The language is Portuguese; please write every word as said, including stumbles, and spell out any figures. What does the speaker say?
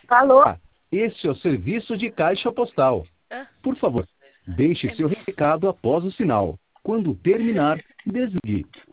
Alô? Ah, este é o serviço de caixa postal. Ah, Por favor, deixe seu recado após o sinal. Quando terminar, desligue.